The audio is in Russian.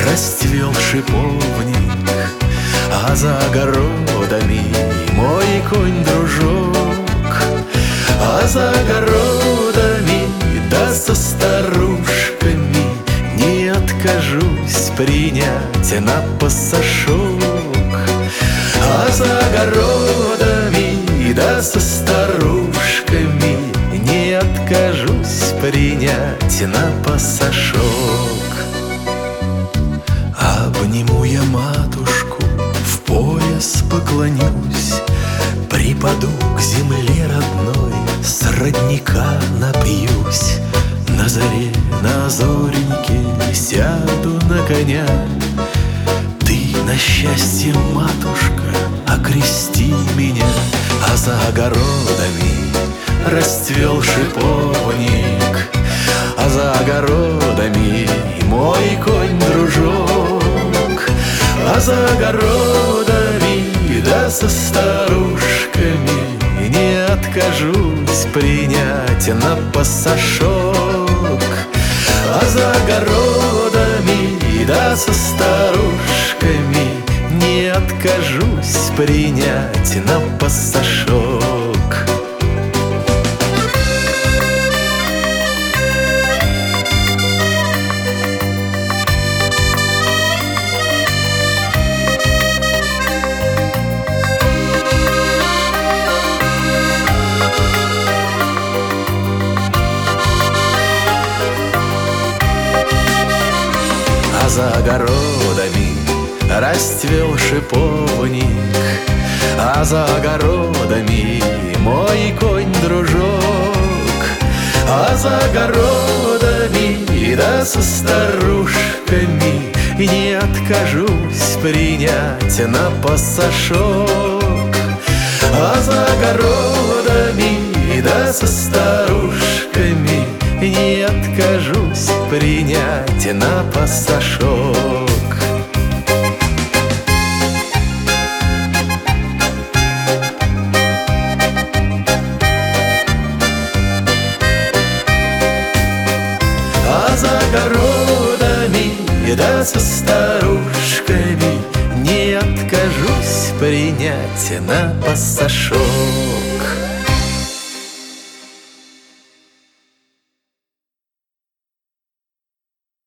расцвел шиповник, а за огородами мой конь-дружок. А за огородами, да со старушками, не откажусь принять на пасашок. А за огородами, да со старушками, не откажусь принять на пасашок. Обниму я матушку, в пояс поклонюсь, припаду к земле родной, с родника напьюсь. На заре, на зореньке сяду на коня. Ты на счастье, матушка, окрести меня. А за огородами расцвел шиповник, а за огородами мой конь-дружок. А за огородами, да со старушками, не откажусь принять на пасашок. А за огородами, да со старушками, не откажусь принять на пасашок. А за огородами расцвел шиповник, а за огородами мой конь-дружок. А за огородами, да со старушками, не откажусь принять на пасашок. А за огородами, да со старушками, не откажусь принять на пасашок. А за огородами, да со старушками, не откажусь принять на пасашок.